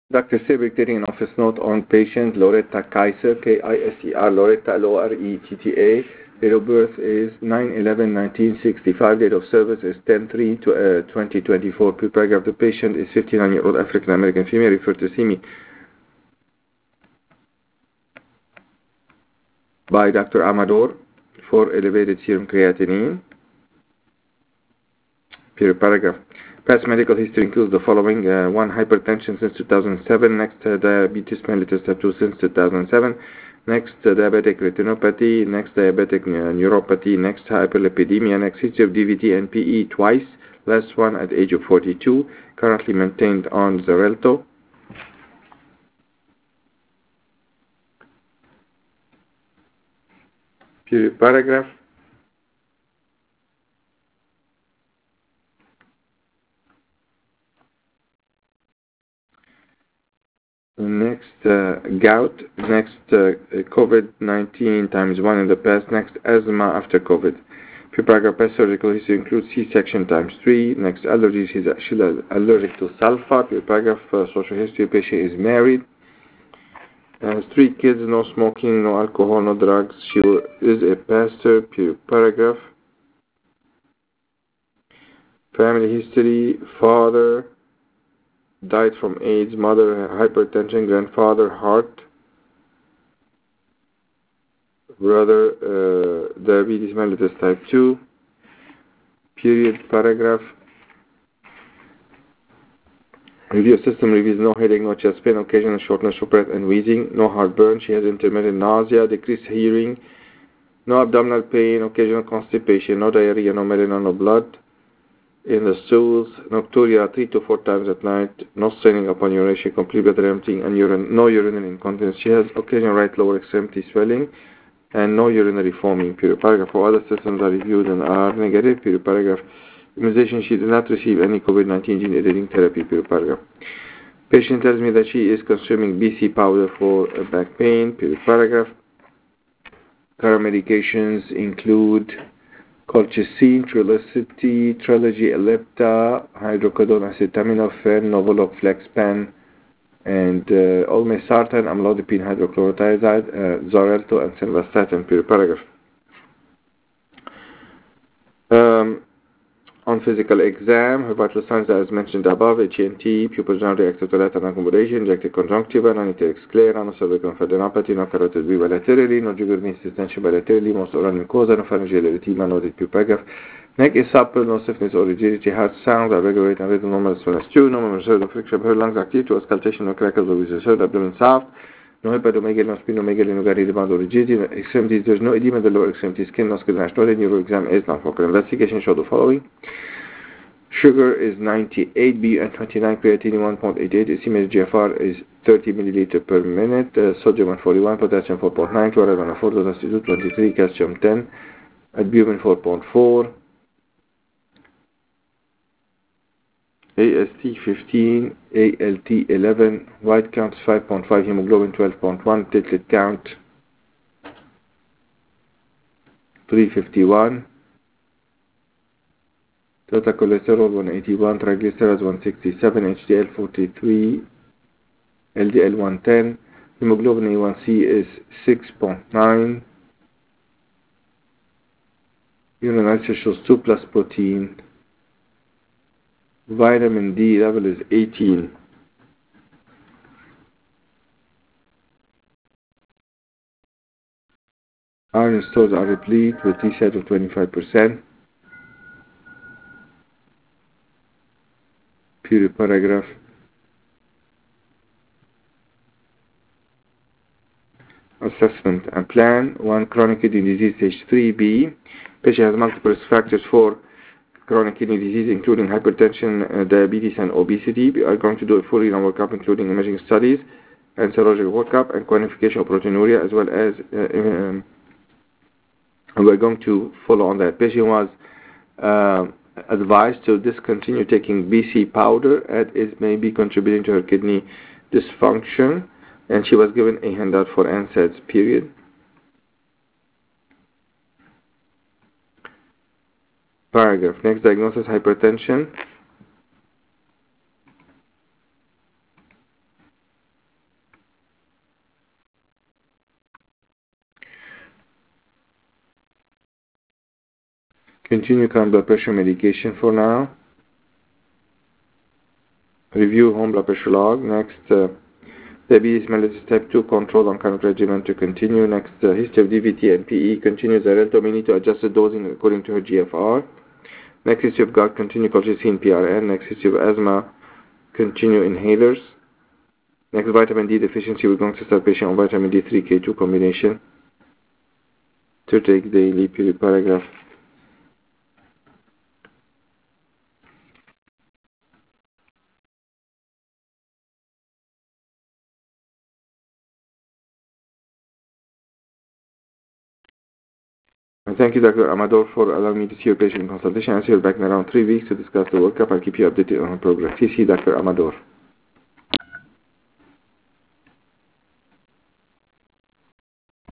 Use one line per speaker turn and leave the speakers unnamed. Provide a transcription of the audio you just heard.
Dr. Sibik, taking an office note on patient Loretta Kaiser, K-I-S-E-R, Loretta, L-O-R-E-T-T-A. Date of birth is 9/11/1965. Date of service is 10/3/2024. Paragraph. The patient is 59-year-old African-American female. Referred to see me by Dr. Amador for elevated serum creatinine. Paragraph. Past medical history includes the following. 1. Hypertension since 2007. Next, diabetes mellitus type 2 since 2007. Next, diabetic retinopathy. Next, diabetic neuropathy. Next, hyperlipidemia. Next, history of DVT and PE twice. Last one at age of 42. Currently maintained on Xarelto. Paragraph. Next, gout. Next, COVID-19 times 1 in the past. Next, asthma after COVID. Paragraph. Past surgical history includes C-section times 3. Next, allergies. He's actually allergic to sulfur. Paragraph. Social history. Patient is married. Has 3 kids. No smoking, no alcohol, no drugs. She is a pastor. Paragraph. Family history. Father died from AIDS, mother hypertension, grandfather heart, brother diabetes mellitus type 2. Paragraph. Review system reviews: no headache, no chest pain, occasional shortness of breath and wheezing, no heartburn. She has intermittent nausea, decreased hearing, no abdominal pain, occasional constipation, no diarrhea, no melanoma, no blood in the stools, nocturia 3 to 4 times at night, no straining upon urination, complete bladder emptying, and no urinary incontinence. She has occasional right lower extremity swelling and no urinary foaming. Paragraph. All other systems are reviewed and are negative. Paragraph. Immunization: she did not receive any COVID-19 gene editing therapy. Paragraph. Patient tells me that she is consuming BC powder for back pain. Paragraph. Current medications include colchicine, Trulicity, Trelegy, Ellipta, hydrocodone, acetaminophen, Novolog, Flexpan, and olmesartan, amlodipine hydrochlorothiazide, Xarelto, and simvastatin. Paragraph. On physical exam, her vital signs as mentioned above: HNT, pupils generally reactive to light and accommodation, injected conjunctiva, non-icteric sclera, no cervical lymphadenopathy, no carotid V bilaterally, no jugular venous distension bilaterally, most oral mucosa, no pharyngeal erythema noted. Paragraph. Neck is supple, no stiffness or rigidity, heart sounds are regulate and rhythm normal as well as true, no membrane friction, her lungs active to auscultation, no crackles or with abdomen soft, no hepatomegaly, no splenomegaly, no gary rebound or rigidity, no extremities, there is no edema in the lower extremity, skin, no skin rash, no neuro exam is not focal. Investigation show the following. Sugar is 98, BUN 29, creatinine 1.88, estimated GFR is 30 milliliter per minute, sodium 141, potassium 4.9, chloride 104, potassium 23, calcium 10, albumin 4.4, AST 15, ALT 11, white count 5.5, hemoglobin 12.1, platelet count 351, total cholesterol 181, triglycerides 167, HDL 43, LDL 110, hemoglobin A1C is 6.9, urine analysis shows 2 plus protein, vitamin D level is 18. Iron stores are replete with T-sat of 25%. Paragraph. Assessment and plan. 1. Chronic kidney disease stage 3B. Patient has multiple risk factors for chronic kidney disease, including hypertension, diabetes, and obesity. We are going to do a full renal workup, including imaging studies and serologic workup and quantification of proteinuria, as well as we're going to follow on that. Patient was advised to discontinue taking BC powder as it may be contributing to her kidney dysfunction, and she was given a handout for NSAIDs. Paragraph. Next, diagnosis: hypertension. Continue current blood pressure medication for now. Review home blood pressure log. Next, diabetes mellitus type 2 control on current regimen to continue. Next, history of DVT and PE. Continue Xarelto. We need to adjust the dosing according to her GFR. Next, history of gout. Continue colchicine PRN. Next, history of asthma. Continue inhalers. Next, vitamin D deficiency. We're going to start patient on vitamin D3 K2 combination to take daily paragraph. Thank you, Dr. Amador, for allowing me to see your patient in consultation. I'll see you back in around 3 weeks to discuss the workup. I'll keep you updated on her progress. CC Dr. Amador.